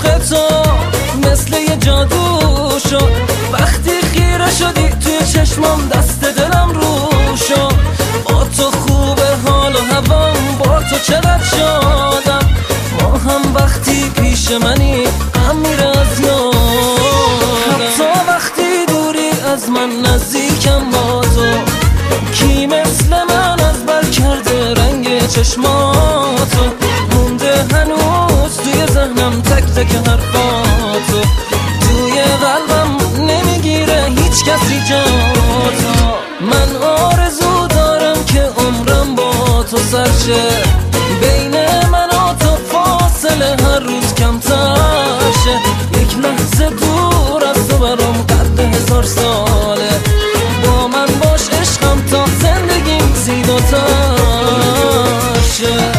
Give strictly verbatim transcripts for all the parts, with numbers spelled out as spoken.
عشق تو مثل یه جادو شد، وقتی خیره شدی توی چشمام دست دلم رو شد. با تو خوبه حال و هوام، با تو چقدر شادم، ما هم وقتی پیش منی غم میره از یادم. حتی وقتی دوری از من نزدیکم با تو، کی مثل من از بر کرده رنگ چشماتو، مونده هنوز توی ذهنم تک تک حرفاتو، توی قلبم نمیگیره هیچ کسی جاتو. من آرزو دارم که عمرم با تو سرشه، بین من و تو فاصله هر روز کمتر شه. یک لحظه دور از تو برام قد هزار ساله، با من باش عشقم تا زندگیم زیباتر شه.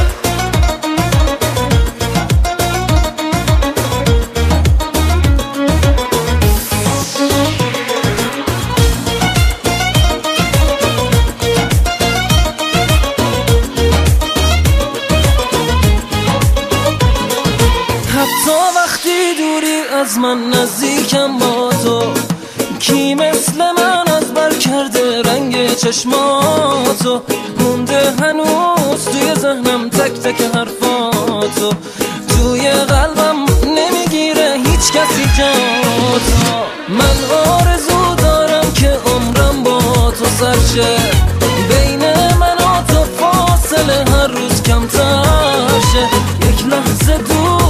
حتی وقتی دوری از من نزدیکم با تو، کی مثل من از بر کرده رنگ چشماتو، مونده هنوز توی ذهنم تک تک حرفاتو، توی قلبم نمیگیره هیچ کسی جاتو. من آرزو دارم که عمرم با تو سرشه، بین من و تو فاصله هر روز کمتر شه. یک لحظه دور